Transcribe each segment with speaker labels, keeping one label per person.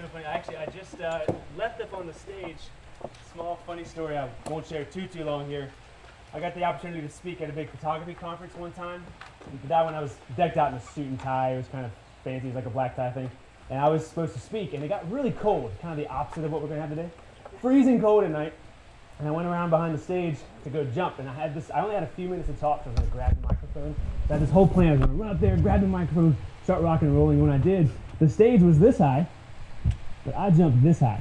Speaker 1: so funny. Actually, I just left up on the stage. Small, funny story. I won't share too long here. I got the opportunity to speak at a big photography conference one time. And that one I was decked out in a suit and tie. It was kind of fancy. It was like a black tie thing. And I was supposed to speak, and it got really cold, kind of the opposite of what we're going to have today. Freezing cold at night. And I went around behind the stage to go jump, and I only had a few minutes to talk, so I was going to grab the microphone. I had this whole plan. I was going to run up there, grab the microphone, start rocking and rolling. And when I did, the stage was this high, but I jumped this high.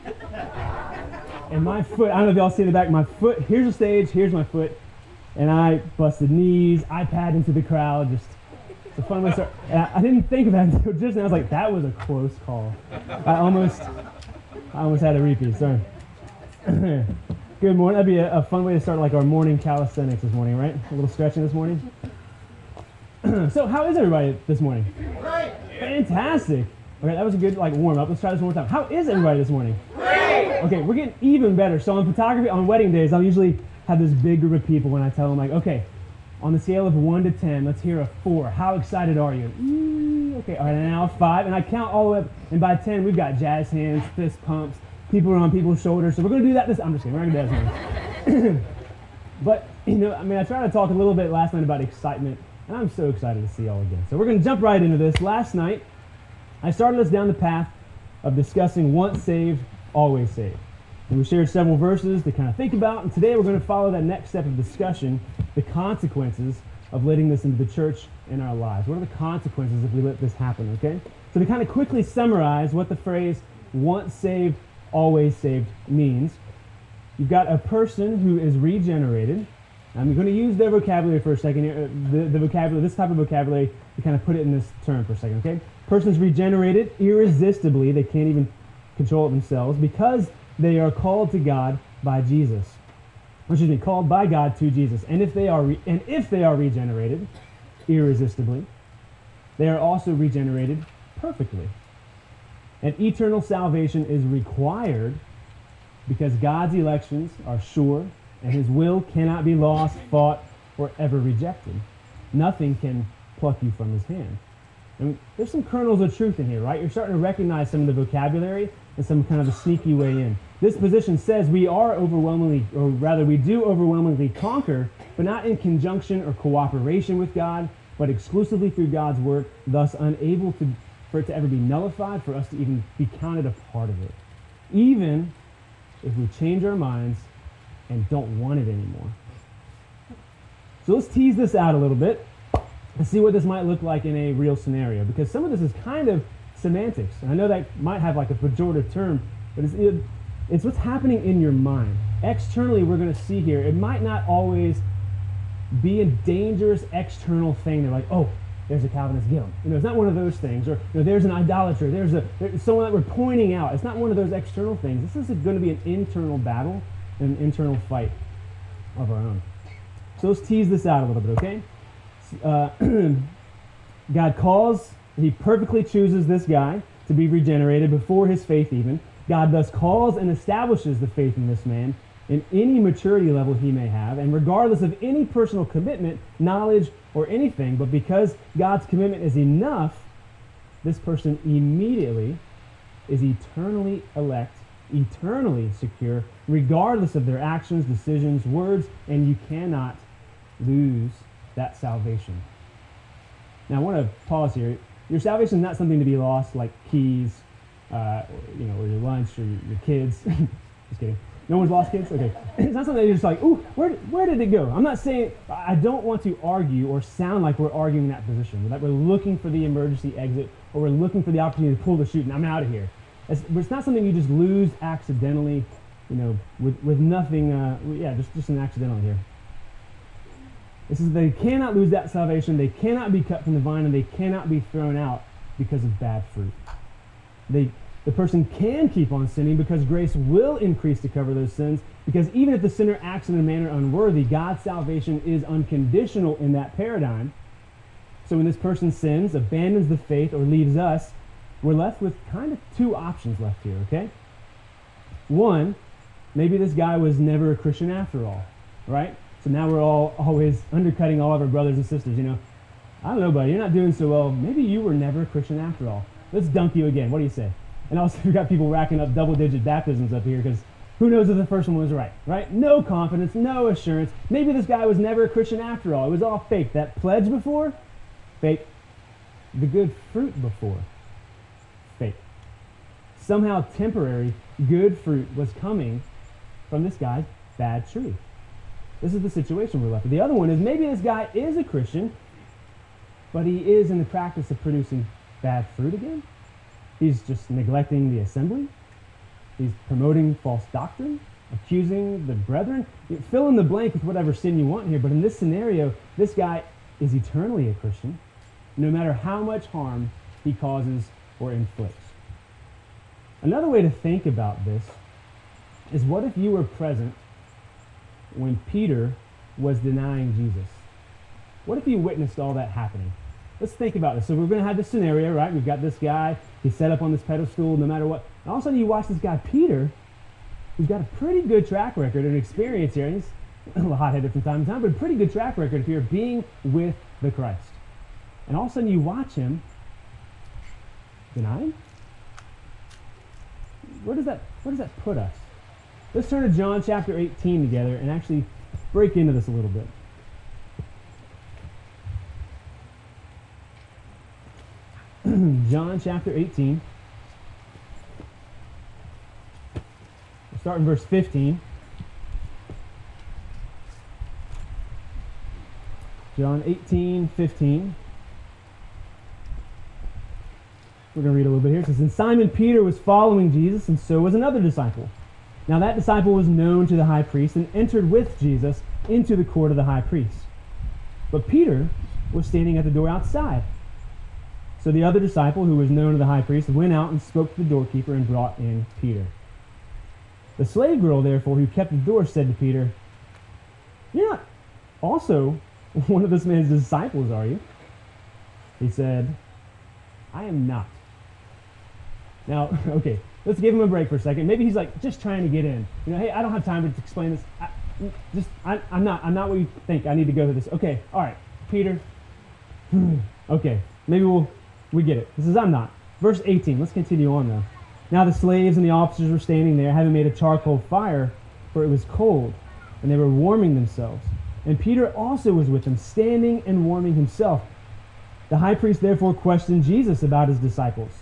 Speaker 1: And my foot, I don't know if y'all see the back of my foot, here's the stage, here's my foot, and I busted knees, iPad into the crowd, just, it's a fun way to start. And I didn't think of that until just now. I was like, that was a close call. I almost had a repeat, sorry. Good morning. That'd be a fun way to start like our morning calisthenics this morning, right? A little stretching this morning. So how is everybody this morning?
Speaker 2: Great.
Speaker 1: Fantastic. Okay, that was a good like warm up. Let's try this one more time. How is everybody this morning?
Speaker 2: Great.
Speaker 1: Okay, we're getting even better. So on photography, on wedding days, I'll usually have this big group of people when I tell them like, okay, on the scale of 1 to 10, let's hear a 4. How excited are you? Okay, all right, and now 5, and I count all the way up, and by 10, we've got jazz hands, fist pumps, people are on people's shoulders. So we're going to do that I'm just kidding, we're not going to do that this morning. But, I tried to talk a little bit last night about excitement, and I'm so excited to see y'all again. So we're going to jump right into this. Last night, I started us down the path of discussing once saved, always saved. And we shared several verses to kind of think about, and today we're going to follow that next step of discussion, the consequences of letting this into the church in our lives. What are the consequences if we let this happen, okay? So to kind of quickly summarize what the phrase once saved, always saved means, you've got a person who is regenerated. I'm going to use their vocabulary for a second here, the vocabulary, this type of vocabulary, to kind of put it in this term for a second, okay? Person's regenerated irresistibly, they can't even control it themselves, because they are called to God by Jesus. Called by God to Jesus. And if they are regenerated irresistibly, they are also regenerated perfectly. And eternal salvation is required because God's elections are sure and his will cannot be lost, fought, or ever rejected. Nothing can pluck you from his hand. And there's some kernels of truth in here, right? You're starting to recognize some of the vocabulary and some kind of a sneaky way in. This position says we do overwhelmingly conquer, but not in conjunction or cooperation with God, but exclusively through God's work, thus unable for it to ever be nullified, for us to even be counted a part of it. Even if we change our minds and don't want it anymore. So let's tease this out a little bit and see what this might look like in a real scenario, because some of this is kind of semantics. And I know that might have like a pejorative term, but it's what's happening in your mind. Externally, we're going to see here, it might not always be a dangerous external thing. They're like, oh, there's a Calvinist guild. It's not one of those things. Or there's an idolater. There's someone that we're pointing out. It's not one of those external things. This is going to be an internal battle and an internal fight of our own. So let's tease this out a little bit, okay? God calls, he perfectly chooses this guy to be regenerated before his faith even. God thus calls and establishes the faith in this man in any maturity level he may have, and regardless of any personal commitment, knowledge, or anything, but because God's commitment is enough, this person immediately is eternally elect, eternally secure, regardless of their actions, decisions, words, and you cannot lose that salvation. Now I want to pause here. Your salvation is not something to be lost like keys, or your lunch, or your kids. Just kidding. No one's lost kids? Okay. It's not something that you're just like, ooh, where did it go? I'm not saying, I don't want to argue or sound like we're arguing that position, that we're looking for the emergency exit, or we're looking for the opportunity to pull the chute and I'm out of here. It's not something you just lose accidentally, with nothing, just an accidental here. It says they cannot lose that salvation, they cannot be cut from the vine, and they cannot be thrown out because of bad fruit. The person can keep on sinning because grace will increase to cover those sins, because even if the sinner acts in a manner unworthy, God's salvation is unconditional in that paradigm. So when this person sins, abandons the faith, or leaves us, we're left with kind of two options left here, okay? One, maybe this guy was never a Christian after all, right? So now we're always undercutting all of our brothers and sisters, I don't know, buddy, you're not doing so well. Maybe you were never a Christian after all. Let's dunk you again. What do you say? And also, we've got people racking up double-digit baptisms up here because who knows if the first one was right, right? No confidence, no assurance. Maybe this guy was never a Christian after all. It was all fake. That pledge before, fake. The good fruit before, fake. Somehow temporary good fruit was coming from this guy's bad tree. This is the situation we're left with. The other one is maybe this guy is a Christian, but he is in the practice of producing bad fruit again. He's just neglecting the assembly. He's promoting false doctrine, accusing the brethren. You fill in the blank with whatever sin you want here, but in this scenario, this guy is eternally a Christian, no matter how much harm he causes or inflicts. Another way to think about this is, what if you were present when Peter was denying Jesus? What if you witnessed all that happening? Let's think about this. So we're going to have this scenario, right? We've got this guy. He's set up on this pedestal no matter what. And all of a sudden you watch this guy, Peter, who's got a pretty good track record and experience here. And he's a little hot-headed from time to time, but a pretty good track record here being with the Christ. And all of a sudden you watch him deny him? Where does that put us? Let's turn to John chapter 18 together and actually break into this a little bit. John chapter 18. We'll start in verse 15. John 18:15. We're going to read a little bit here. It says, "And Simon Peter was following Jesus, and so was another disciple. Now that disciple was known to the high priest and entered with Jesus into the court of the high priest. But Peter was standing at the door outside. So the other disciple, who was known to the high priest, went out and spoke to the doorkeeper and brought in Peter. The slave girl, therefore, who kept the door, said to Peter, 'You're not also one of this man's disciples, are you?' He said, 'I am not.'" Now, okay, let's give him a break for a second. Maybe he's like just trying to get in. You know, hey, I don't have time to explain this. I'm not what you think. I need to go through this. Okay, all right, Peter. Okay, maybe we get it. This is I'm not. Verse 18. Let's continue on though. "Now the slaves and the officers were standing there, having made a charcoal fire, for it was cold, and they were warming themselves. And Peter also was with them, standing and warming himself. The high priest therefore questioned Jesus about his disciples,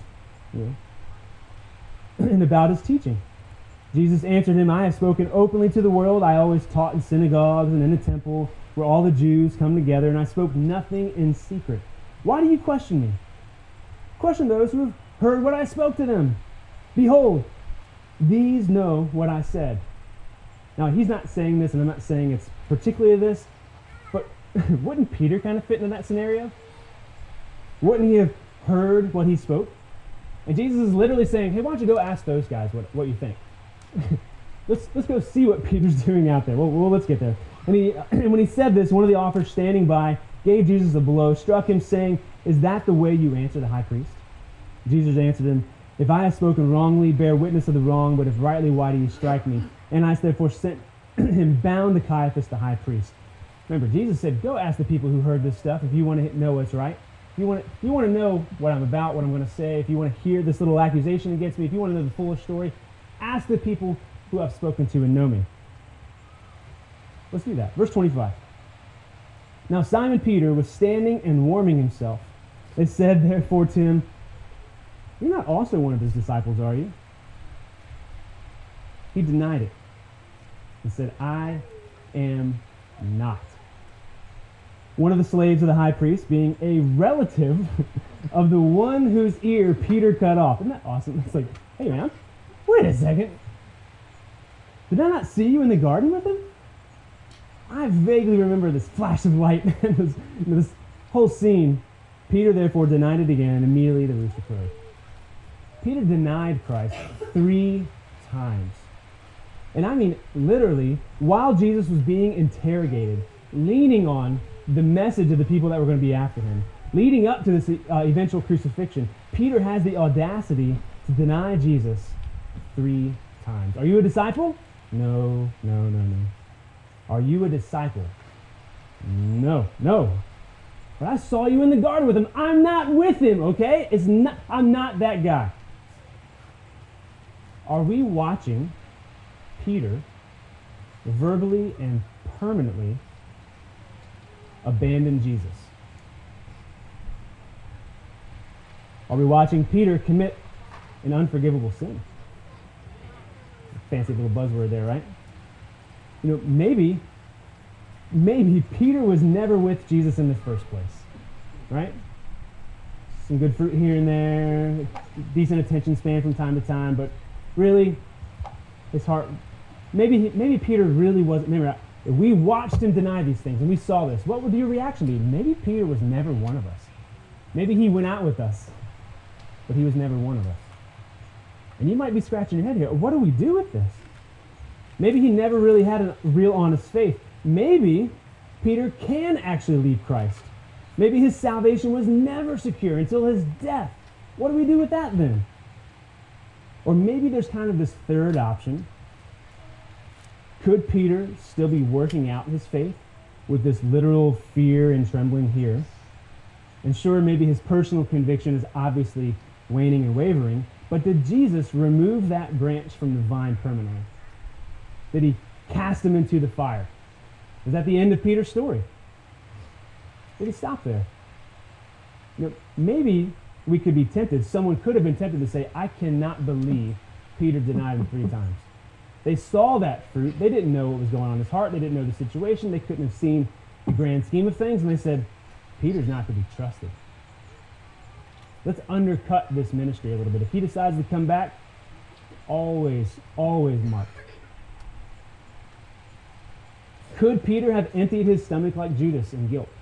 Speaker 1: and about his teaching. Jesus answered him, 'I have spoken openly to the world. I always taught in synagogues and in the temple, where all the Jews come together, and I spoke nothing in secret. Why do you question me? Question those who have heard what I spoke to them. Behold, these know what I said.'" Now, he's not saying this, and I'm not saying it's particularly this, but wouldn't Peter kind of fit into that scenario? Wouldn't he have heard what he spoke? And Jesus is literally saying, hey, why don't you go ask those guys what you think? Let's go see what Peter's doing out there. Well, let's get there. And when he said this, one of the officers standing by gave Jesus a blow, struck him, saying, "Is that the way you answer the high priest?" Jesus answered him, "If I have spoken wrongly, bear witness of the wrong, but if rightly, why do you strike me?" Ananias therefore sent him bound to Caiaphas, the high priest. Remember, Jesus said, go ask the people who heard this stuff if you want to know what's right. If you want to know what I'm about, what I'm going to say, if you want to hear this little accusation against me, if you want to know the full story, ask the people who I've spoken to and know me. Let's do that. Verse 25. "Now Simon Peter was standing and warming himself. They said therefore to him, 'You're not also one of his disciples, are you?' He denied it and said, 'I am not.' One of the slaves of the high priest, being a relative of the one whose ear Peter cut off." Isn't that awesome? It's like, hey man, wait a second. Did I not see you in the garden with him? I vaguely remember this flash of light and this whole scene. Peter therefore denied it again, and immediately the rooster crowed. Peter denied Christ 3 times. And I mean literally, while Jesus was being interrogated, leaning on the message of the people that were going to be after him, leading up to this eventual crucifixion, Peter has the audacity to deny Jesus 3 times. Are you a disciple? No. Are you a disciple? No. But I saw you in the garden with him. I'm not with him, okay? I'm not that guy. Are we watching Peter verbally and permanently abandon Jesus? Are we watching Peter commit an unforgivable sin? Fancy little buzzword there, right? Maybe Peter was never with Jesus in the first place, right? Some good fruit here and there, decent attention span from time to time, but really, his heart, maybe Peter really wasn't, remember, if we watched him deny these things and we saw this, what would your reaction be? Maybe Peter was never one of us. Maybe he went out with us, but he was never one of us. And you might be scratching your head here. What do we do with this? Maybe he never really had a real honest faith. Maybe Peter can actually leave Christ. Maybe his salvation was never secure until his death. What do we do with that then? Or maybe there's kind of this third option. Could Peter still be working out his faith with this literal fear and trembling here? And sure, maybe his personal conviction is obviously waning and wavering, but did Jesus remove that branch from the vine permanently? Did he cast him into the fire? Is that the end of Peter's story? Did he stop there? Maybe we could be tempted. Someone could have been tempted to say, I cannot believe Peter denied him 3 times. They saw that fruit. They didn't know what was going on in his heart. They didn't know the situation. They couldn't have seen the grand scheme of things. And they said, Peter's not to be trusted. Let's undercut this ministry a little bit. If he decides to come back, always marked. Could Peter have emptied his stomach like Judas in guilt?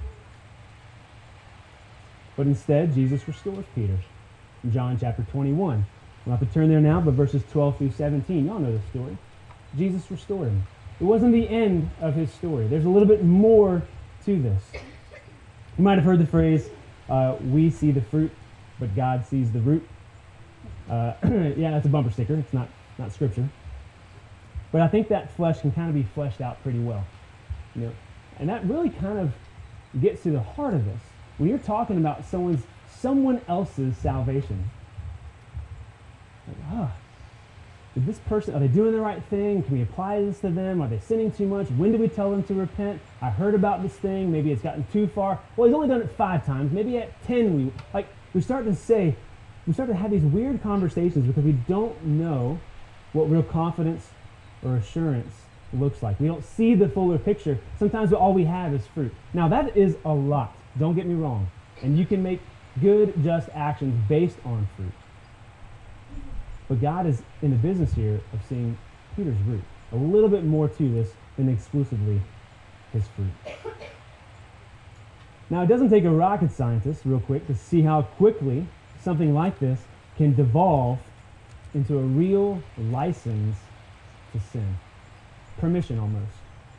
Speaker 1: But instead, Jesus restores Peter. In John chapter 21. We'll have to turn there now, but verses 12 through 17. Y'all know the story. Jesus restored him. It wasn't the end of his story. There's a little bit more to this. You might have heard the phrase, we see the fruit, but God sees the root. Yeah, that's a bumper sticker. It's not scripture. But I think that flesh can kind of be fleshed out pretty well. And that really kind of gets to the heart of this. When you're talking about someone else's salvation, did this person, are they doing the right thing? Can we apply this to them? Are they sinning too much? When do we tell them to repent? I heard about this thing. Maybe it's gotten too far. Well, he's only done it 5 times. Maybe at 10 we start to have these weird conversations because we don't know what real confidence or assurance looks like. We don't see the fuller picture. Sometimes all we have is fruit. Now that is a lot. Don't get me wrong. And you can make good, just actions based on fruit. But God is in the business here of seeing Peter's root. A little bit more to this than exclusively his fruit. Now, it doesn't take a rocket scientist, real quick, to see how quickly something like this can devolve into a real license to sin. Permission, almost.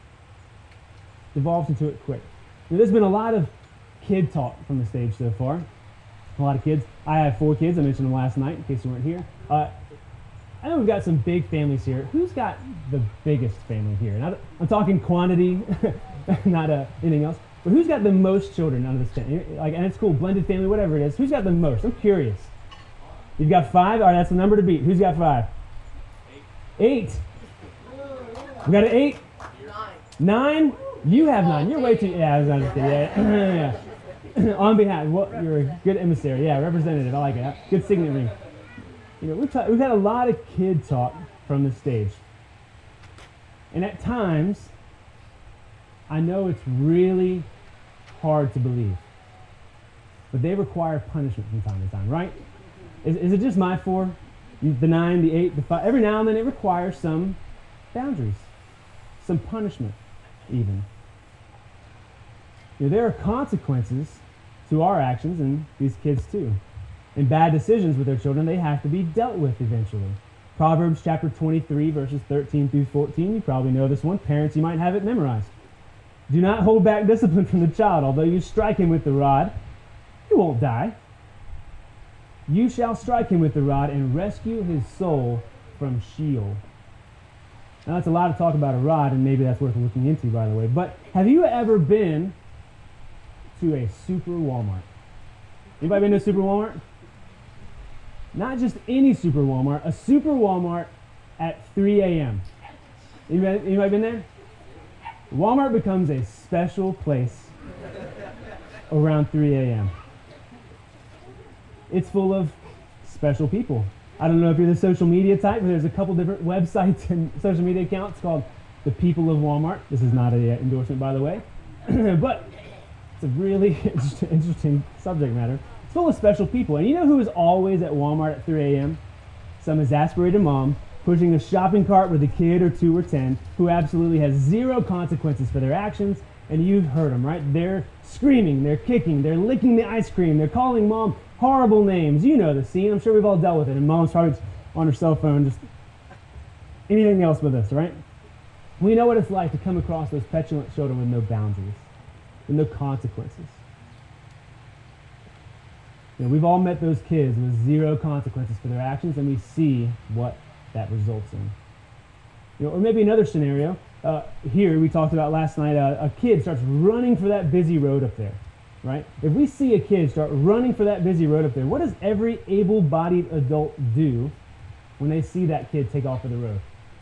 Speaker 1: Devolves into it quick. Now, there's been a lot of kid talk from the stage so far. A lot of kids. I have 4 kids. I mentioned them last night, in case you weren't here. I know we've got some big families here. Who's got the biggest family here? And I'm talking quantity, not anything else. But who's got the most children out of this family? And it's cool, blended family, whatever it is. Who's got the most? I'm curious. You've got 5? All right, that's the number to beat. Who's got 5? 8. We got an 8? 9? You have 9. You're way too... Yeah, I was going to say, yeah. On behalf, you're a good emissary. Yeah, representative. I like it. Good signet ring. We've had a lot of kid talk from the stage. And at times, I know it's really hard to believe. But they require punishment from time to time, right? Is it just my 4? The 9, the 8, the 5? Every now and then it requires some boundaries. Some punishment, even. There are consequences to our actions and these kids too. And bad decisions with their children, they have to be dealt with eventually. Proverbs chapter 23, verses 13 through 14. You probably know this one. Parents, you might have it memorized. Do not hold back discipline from the child. Although you strike him with the rod, he won't die. You shall strike him with the rod and rescue his soul from Sheol. Now that's a lot of talk about a rod, and maybe that's worth looking into, by the way. But have you ever been to a super Walmart? Anybody been to a super Walmart? Not just any super Walmart, a super Walmart at 3 a.m. Anybody been there? Walmart becomes a special place around 3 a.m. It's full of special people. I don't know if you're the social media type, but there's a couple different websites and social media accounts called the People of Walmart. This is not an endorsement, by the way, but it's a really interesting subject matter. It's full of special people. And you know who is always at Walmart at 3 a.m.? Some exasperated mom pushing a shopping cart with a kid or 2 or 10 who absolutely has zero consequences for their actions. And you've heard them, right? They're screaming, they're kicking, they're licking the ice cream, they're calling mom horrible names. You know the scene. I'm sure we've all dealt with it. And mom's probably on her cell phone, just anything else with us, right? We know what it's like to come across those petulant children with no boundaries, with no consequences. You know, we've all met those kids with zero consequences for their actions, and we see what that results in. You know, or maybe another scenario. Here we talked about last night. A kid starts running for that busy road up there, right? If we see a kid start running for that busy road up there, what does every able-bodied adult do when they see that kid take off of the road?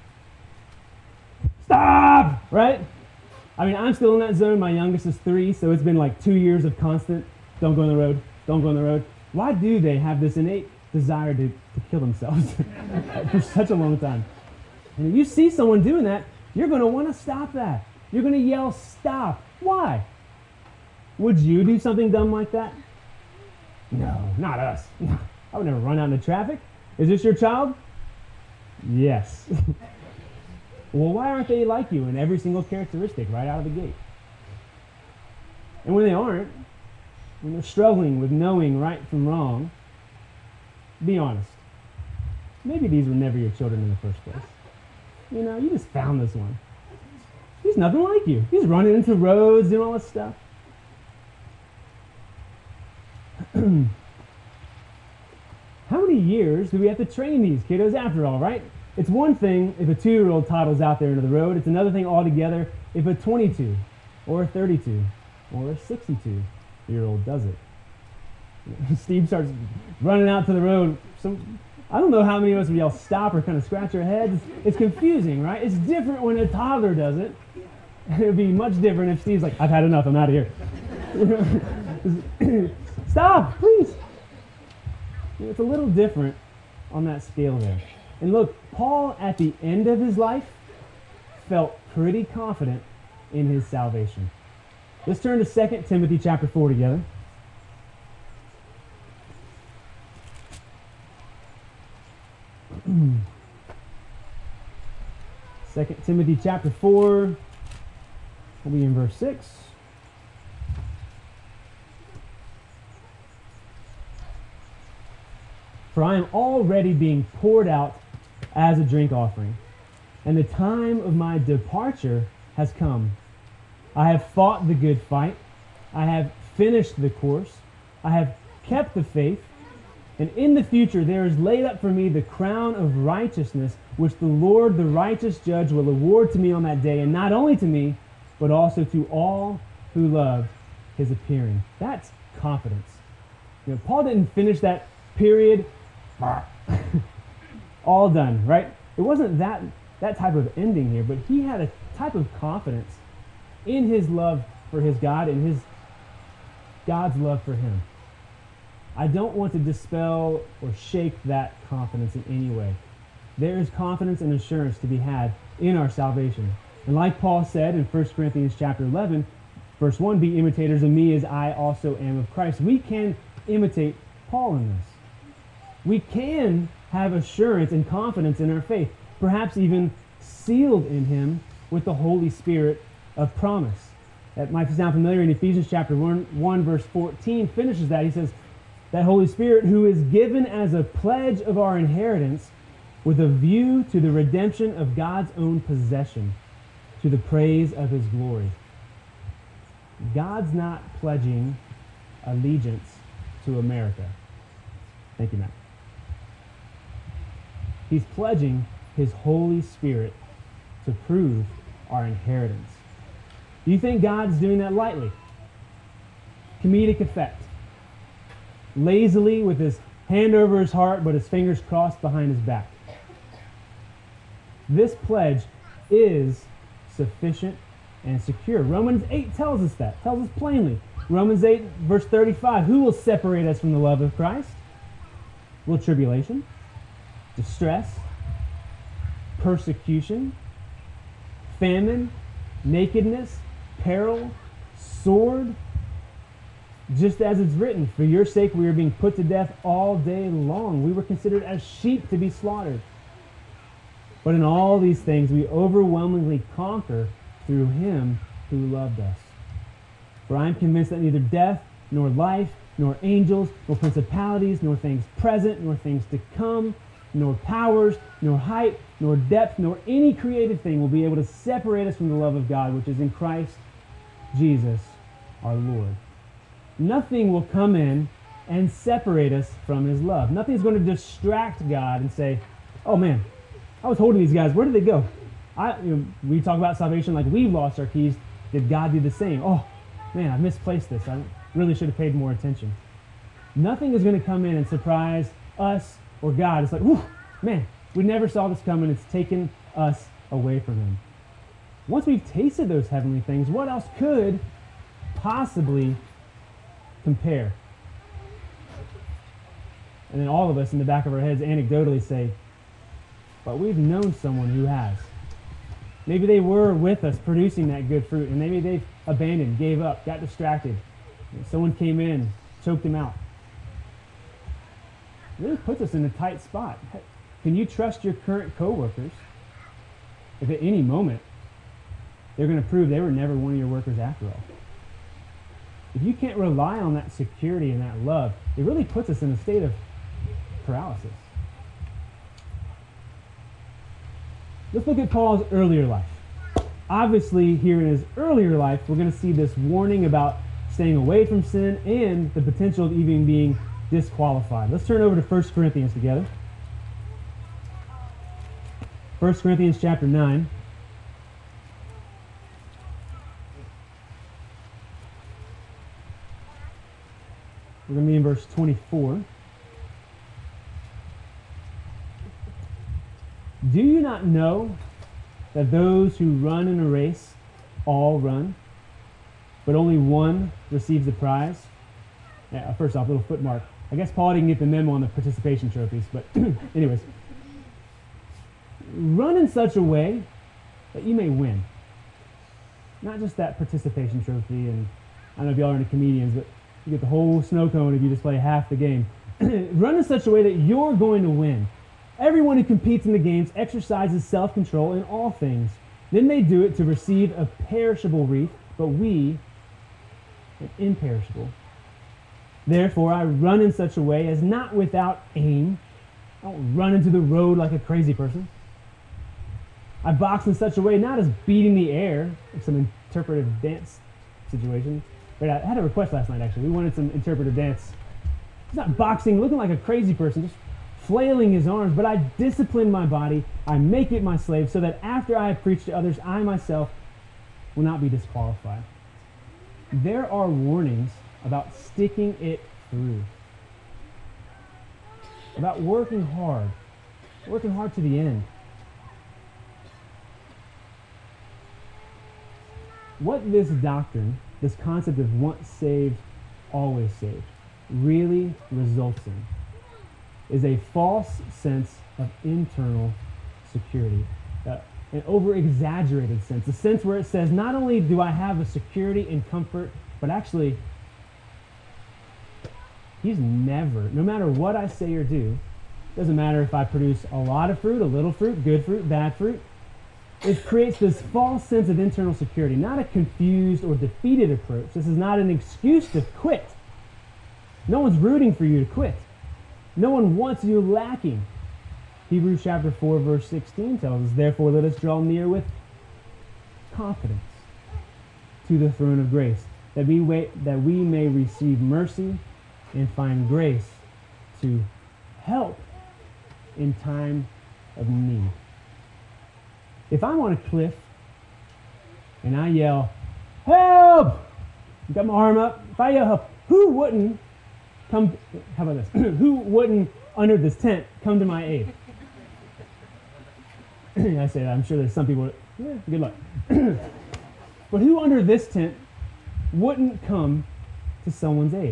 Speaker 1: Stop! Right? I mean, I'm still in that zone. My youngest is 3, so it's been like 2 years of constant, don't go on the road, don't go on the road. Why do they have this innate desire to kill themselves for such a long time? And if you see someone doing that, you're going to want to stop that. You're going to yell, stop. Why? Would you do something dumb like that? No, not us. I would never run out into traffic. Is this your child? Yes. Well, why aren't they like you in every single characteristic right out of the gate? And when they aren't, when they're struggling with knowing right from wrong, be honest. Maybe these were never your children in the first place. You know, you just found this one. He's nothing like you. He's running into roads, doing all this stuff. How many years do we have to train these kiddos after all, right? It's one thing if a 2-year-old toddles out there into the road. It's another thing altogether if a 22 or a 32 or a 62-year-old does it. Steve starts running out to the road. I don't know how many of us would yell stop or kind of scratch our heads. It's confusing, right? It's different when a toddler does it. It would be much different if Steve's like, I've had enough, I'm out of here. Stop, please. It's a little different on that scale there. And look, Paul at the end of his life felt pretty confident in his salvation. Let's turn to 2 Timothy chapter 4 together. 2 Timothy chapter 4, we'll be in verse 6. For I am already being poured out as a drink offering, and the time of my departure has come. I have fought the good fight. I have finished the course. I have kept the faith. And in the future there is laid up for me the crown of righteousness, which the Lord, the righteous judge, will award to me on that day, and not only to me, but also to all who love his appearing. That's confidence. You know, Paul didn't finish that period all done, right? It wasn't that type of ending here, but he had a type of confidence in his love for his God and his God's love for him. I don't want to dispel or shake that confidence in any way. There is confidence and assurance to be had in our salvation. And like Paul said in 1 Corinthians chapter 11, verse 1, be imitators of me as I also am of Christ. We can imitate Paul in this. We can have assurance and confidence in our faith, perhaps even sealed in him with the Holy Spirit of promise. That might sound familiar. In Ephesians chapter 1 verse 14 finishes that. He says, that Holy Spirit who is given as a pledge of our inheritance with a view to the redemption of God's own possession, to the praise of his glory. God's not pledging allegiance to America. Thank you, Matt. He's pledging his Holy Spirit to prove our inheritance. Do you think God's doing that lightly? Comedic effect. Lazily with his hand over his heart, but his fingers crossed behind his back. This pledge is sufficient and secure. Romans 8 tells us that, tells us plainly. Romans 8, verse 35, who will separate us from the love of Christ? Will tribulation, distress, persecution, famine, nakedness, peril, sword? Just as it's written, for your sake we are being put to death all day long. We were considered as sheep to be slaughtered. But in all these things we overwhelmingly conquer through him who loved us. For I am convinced that neither death, nor life, nor angels, nor principalities, nor things present, nor things to come, nor powers, nor height, nor depth, nor any created thing will be able to separate us from the love of God, which is in Christ Jesus our Lord. Nothing will come in and separate us from his love. Nothing is going to distract God and say, oh man, I was holding these guys. Where did they go? We talk about salvation like we've lost our keys. Did God do the same? Oh man, I misplaced this. I really should have paid more attention. Nothing is going to come in and surprise us or God. It's like, whew, man, we never saw this coming. It's taken us away from him. Once we've tasted those heavenly things, what else could possibly compare? And then all of us in the back of our heads anecdotally say, but we've known someone who has. Maybe they were with us producing that good fruit, and maybe they've abandoned, gave up, got distracted. Someone came in, choked them out. It really puts us in a tight spot. Can you trust your current coworkers if at any moment they're going to prove they were never one of your workers after all? If you can't rely on that security and that love, it really puts us in a state of paralysis. Let's look at Paul's earlier life. Obviously, here in his earlier life, we're going to see this warning about staying away from sin and the potential of even being disqualified. Let's turn over to 1 Corinthians together. 1 Corinthians chapter 9. We're going to be in verse 24. Do you not know that those who run in a race all run, but only one receives the prize? Yeah, first off, little footmark. I guess Paul didn't get the memo on the participation trophies, but anyways. Run in such a way that you may win. Not just that participation trophy, and I don't know if y'all are into comedians, but you get the whole snow cone if you just play half the game. Run in such a way that you're going to win. Everyone who competes in the games exercises self-control in all things. Then they do it to receive a perishable wreath, but we an imperishable. Therefore, I run in such a way as not without aim. I don't run into the road like a crazy person. I box in such a way not as beating the air, like some interpretive dance situation. Wait, I had a request last night, actually. We wanted some interpretive dance. It's not boxing, looking like a crazy person, just flailing his arms, but I discipline my body, I make it my slave, so that after I have preached to others, I myself will not be disqualified. There are warnings about sticking it through, about working hard to the end. What this doctrine, this concept of once saved, always saved, really results in is a false sense of internal security, an over-exaggerated sense, a sense where it says, not only do I have a security and comfort, but actually, he's never, no matter what I say or do, doesn't matter if I produce a lot of fruit, a little fruit, good fruit, bad fruit, it creates this false sense of internal security, not a confused or defeated approach. This is not an excuse to quit. No one's rooting for you to quit. No one wants you lacking. Hebrews chapter 4, verse 16 tells us, therefore let us draw near with confidence to the throne of grace, that we may receive mercy and find grace to help in time of need. If I'm on a cliff and I yell, help! I've got my arm up. If I yell help, who wouldn't come, how about this? Who wouldn't, under this tent, come to my aid? I say that, I'm sure there's some people, yeah, good luck. But who under this tent wouldn't come to someone's aid?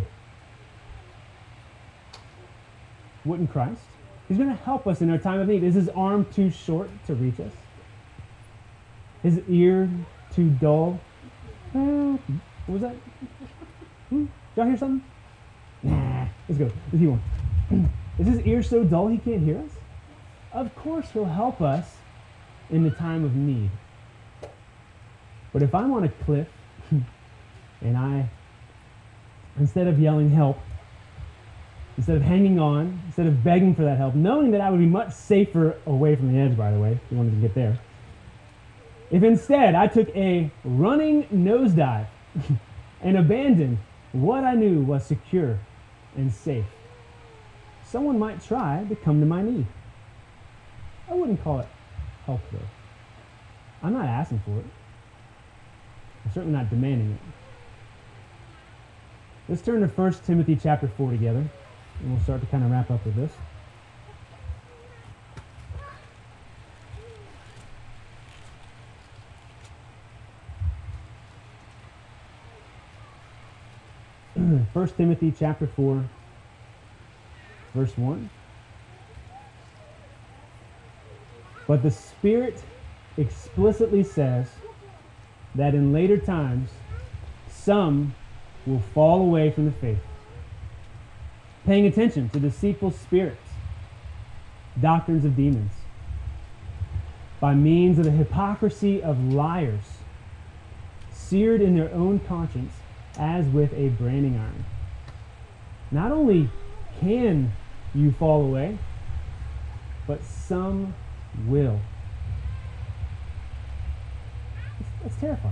Speaker 1: Wouldn't Christ? He's going to help us in our time of need. Is his arm too short to reach us? His ear too dull? What was that? Did y'all hear something? Nah. Let's go. Let's keep on. Is his ear so dull he can't hear us? Of course he'll help us in the time of need. But if I'm on a cliff and I, instead of yelling help, instead of hanging on, instead of begging for that help, knowing that I would be much safer away from the edge, by the way, if you wanted to get there, if instead I took a running nosedive and abandoned what I knew was secure and safe, someone might try to come to my knee. I wouldn't call it help, though. I'm not asking for it. I'm certainly not demanding it. Let's turn to 1 Timothy chapter 4 together, and we'll start to kind of wrap up with this. First Timothy chapter 4, verse 1. But the Spirit explicitly says that in later times some will fall away from the faith, paying attention to deceitful spirits, doctrines of demons, by means of the hypocrisy of liars, seared in their own conscience as with a branding iron. Not only can you fall away, but some will. That's terrifying.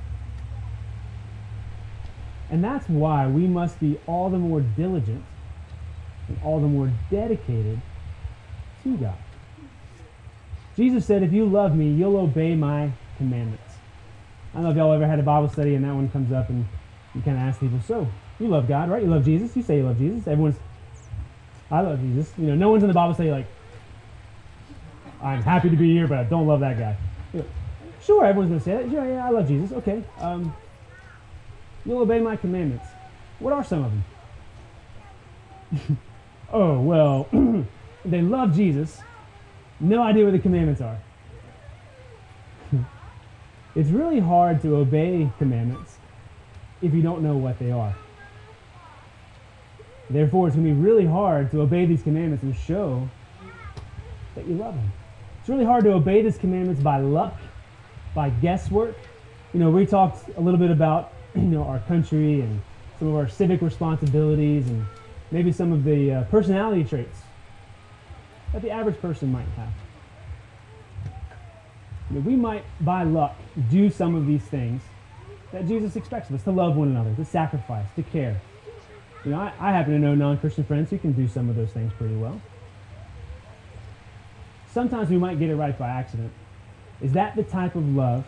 Speaker 1: And that's why we must be all the more diligent and all the more dedicated to God. Jesus said, if you love me, you'll obey my commandments. I don't know if y'all ever had a Bible study and that one comes up and you kind of ask people, so, you love God, right? You love Jesus? You say you love Jesus. Everyone's, I love Jesus. You know, no one's in the Bible study like, I'm happy to be here, but I don't love that guy. You know, sure, everyone's going to say that. Sure, yeah, I love Jesus. Okay. You'll obey my commandments. What are some of them? Oh, well, they love Jesus. No idea what the commandments are. It's really hard to obey commandments if you don't know what they are. Therefore, it's going to be really hard to obey these commandments and show that you love them. It's really hard to obey these commandments by luck, by guesswork. You know, we talked a little bit about, our country and some of our civic responsibilities and maybe some of the personality traits that the average person might have. We might, by luck, do some of these things that Jesus expects of us, to love one another, to sacrifice, to care. I happen to know non-Christian friends who can do some of those things pretty well. Sometimes we might get it right by accident. Is that the type of love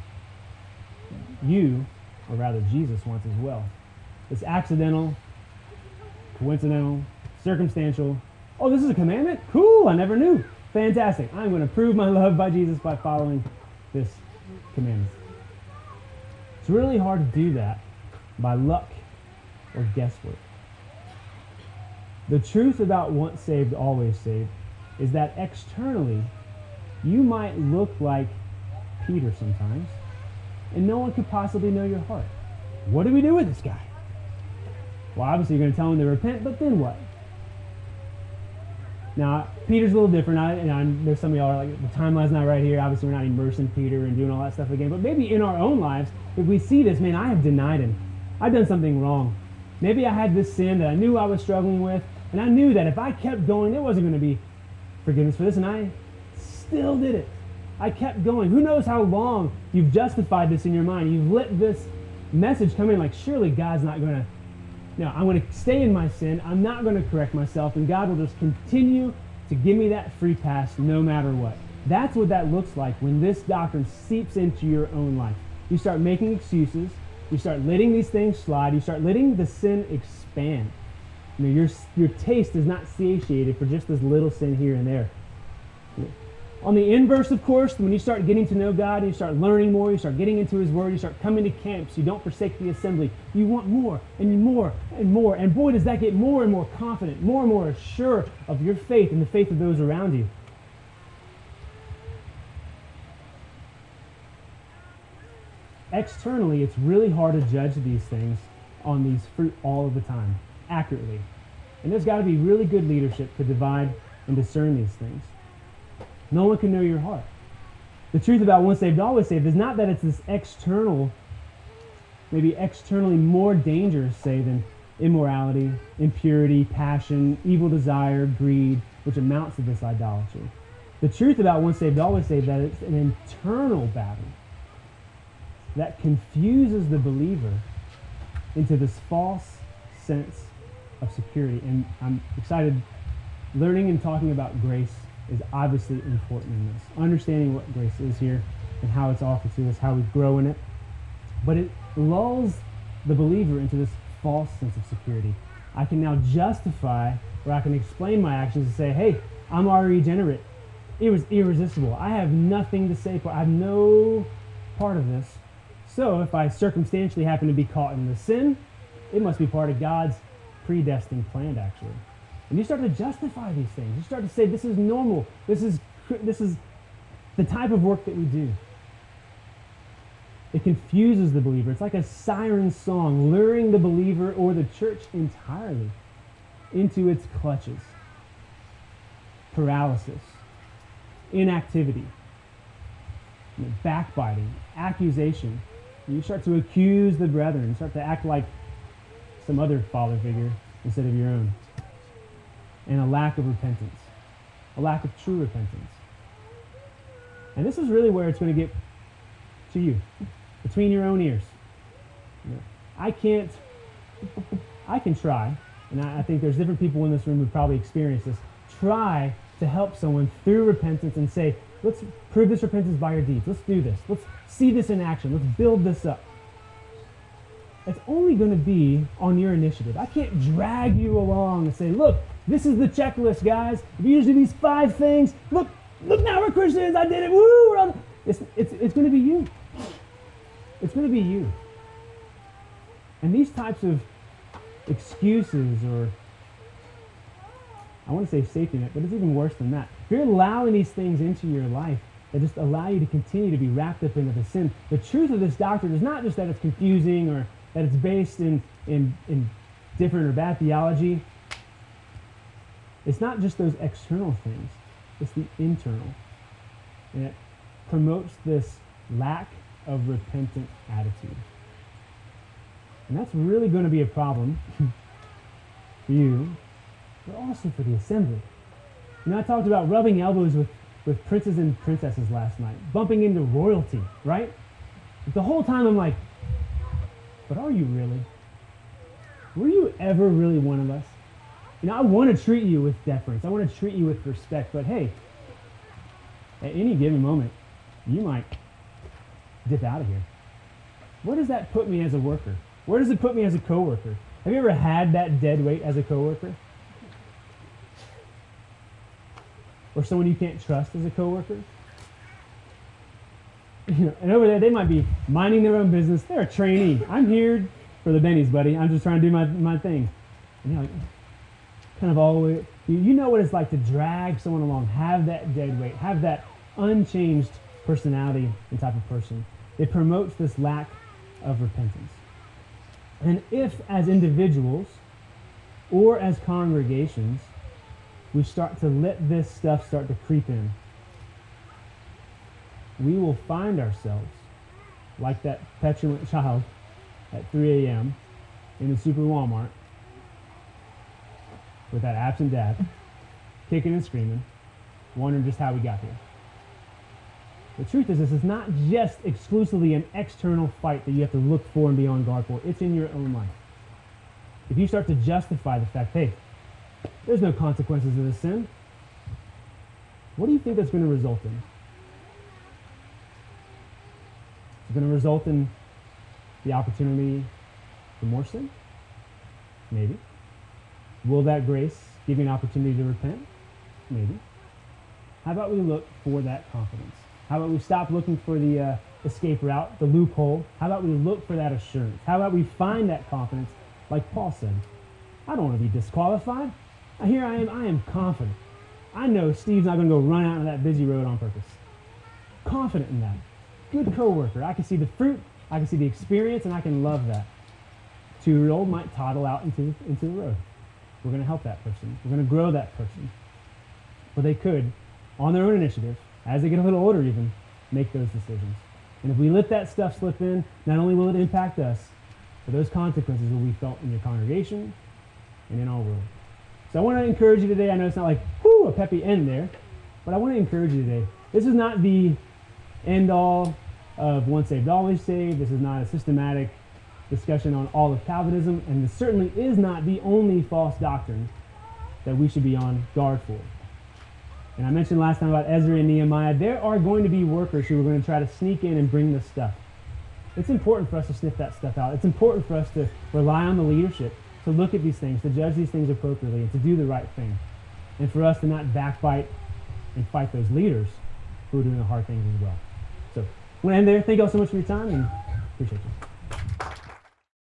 Speaker 1: you, or rather Jesus, wants as well? It's accidental, coincidental, circumstantial. Oh, this is a commandment? Cool, I never knew. Fantastic. I'm going to prove my love by Jesus by following this commandment. It's really hard to do that by luck or guesswork. The truth about once saved, always saved is that externally you might look like Peter sometimes, and no one could possibly know your heart. What do we do with this guy? Well, obviously you're going to tell him to repent, but then what? Now, Peter's a little different. I know some of y'all are like, the timeline's not right here. Obviously, we're not immersing Peter and doing all that stuff again. But maybe in our own lives, if we see this, man, I have denied him. I've done something wrong. Maybe I had this sin that I knew I was struggling with, and I knew that if I kept going, there wasn't going to be forgiveness for this, and I still did it. I kept going. Who knows how long you've justified this in your mind. You've let this message come in like, surely God's not going to, no, I'm going to stay in my sin. I'm not going to correct myself, and God will just continue to give me that free pass no matter what. That's what that looks like when this doctrine seeps into your own life. You start making excuses. You start letting these things slide. You start letting the sin expand. Your taste is not satiated for just this little sin here and there. On the inverse, of course, when you start getting to know God, you start learning more, you start getting into His Word, you start coming to camps, you don't forsake the assembly. You want more and more and more. And boy, does that get more and more confident, more and more sure of your faith and the faith of those around you. Externally, it's really hard to judge these things on these fruit all of the time, accurately. And there's got to be really good leadership to divide and discern these things. No one can know your heart. The truth about once saved, always saved is not that it's this external, maybe externally more dangerous, say, than immorality, impurity, passion, evil desire, greed, which amounts to this idolatry. The truth about once saved, always saved, that it's an internal battle that confuses the believer into this false sense of security. And I'm excited. Learning and talking about grace is obviously important in this. Understanding what grace is here and how it's offered to us, how we grow in it. But it lulls the believer into this false sense of security. I can now justify, or I can explain my actions and say, hey, I'm already regenerate. It was irresistible. I have nothing to say for it. I have no part of this. So if I circumstantially happen to be caught in the sin, it must be part of God's predestined plan, actually. And you start to justify these things. You start to say, this is normal. This is the type of work that we do. It confuses the believer. It's like a siren song, luring the believer or the church entirely into its clutches. Paralysis, inactivity, backbiting, accusation. You start to accuse the brethren. You start to act like some other father figure instead of your own. And a lack of repentance, a lack of true repentance. And this is really where it's going to get to you, between your own ears. I can try, and I think there's different people in this room who probably experience this, try to help someone through repentance and say, let's prove this repentance by your deeds. Let's do this. Let's see this in action. Let's build this up. It's only going to be on your initiative. I can't drag you along and say, look, this is the checklist, guys. If you just do these 5 things, look now we're Christians. I did it. Woo! It's going to be you. It's going to be you. And these types of excuses, or I want to say safety net, but it's even worse than that. If you're allowing these things into your life that just allow you to continue to be wrapped up into the sin, the truth of this doctrine is not just that it's confusing or that it's based in different or bad theology. It's not just those external things. It's the internal. And it promotes this lack of repentant attitude. And that's really going to be a problem for you, but also for the assembly. I talked about rubbing elbows with princes and princesses last night, bumping into royalty, right? The whole time I'm like, but are you really? Were you ever really one of us? I want to treat you with deference. I want to treat you with respect, but hey, at any given moment, you might dip out of here. Where does that put me as a worker? Where does it put me as a coworker? Have you ever had that dead weight as a coworker? Or someone you can't trust as a coworker? And over there, they might be minding their own business. They're a trainee. I'm here for the bennies, buddy. I'm just trying to do my thing. And you're like, kind of all the way. You know what it's like to drag someone along, have that dead weight, have that unchanged personality and type of person. It promotes this lack of repentance. And if, as individuals or as congregations, we start to let this stuff start to creep in, we will find ourselves like that petulant child at 3 a.m. in the super Walmart with that absent dad, kicking and screaming, wondering just how we got here. The truth is, this is not just exclusively an external fight that you have to look for and be on guard for. It's in your own life. If you start to justify the fact, hey, there's no consequences of this sin, what do you think that's going to result in? It's going to result in the opportunity for more sin? Maybe. Will that grace give you an opportunity to repent? Maybe. How about we look for that confidence? How about we stop looking for the escape route, the loophole? How about we look for that assurance? How about we find that confidence, like Paul said? I don't want to be disqualified. Here I am confident. I know Steve's not going to go run out on that busy road on purpose. Confident in that. Good coworker. I can see the fruit, I can see the experience, and I can love that. 2-year-old might toddle out into the road. We're going to help that person. We're going to grow that person. But they could, on their own initiative, as they get a little older even, make those decisions. And if we let that stuff slip in, not only will it impact us, but those consequences will be felt in your congregation and in our world. So I want to encourage you today. I know it's not like, whoo, a peppy end there, but I want to encourage you today. This is not the end all of once saved, always saved. This is not a systematic discussion on all of Calvinism, and this certainly is not the only false doctrine that we should be on guard for. And I mentioned last time about Ezra and Nehemiah. There are going to be workers who are going to try to sneak in and bring this stuff. It's important for us to sniff that stuff out. It's important for us to rely on the leadership, to look at these things, to judge these things appropriately, and to do the right thing. And for us to not backbite and fight those leaders who are doing the hard things as well. So, I'm going to end there. Thank you all so much for your time, and appreciate you.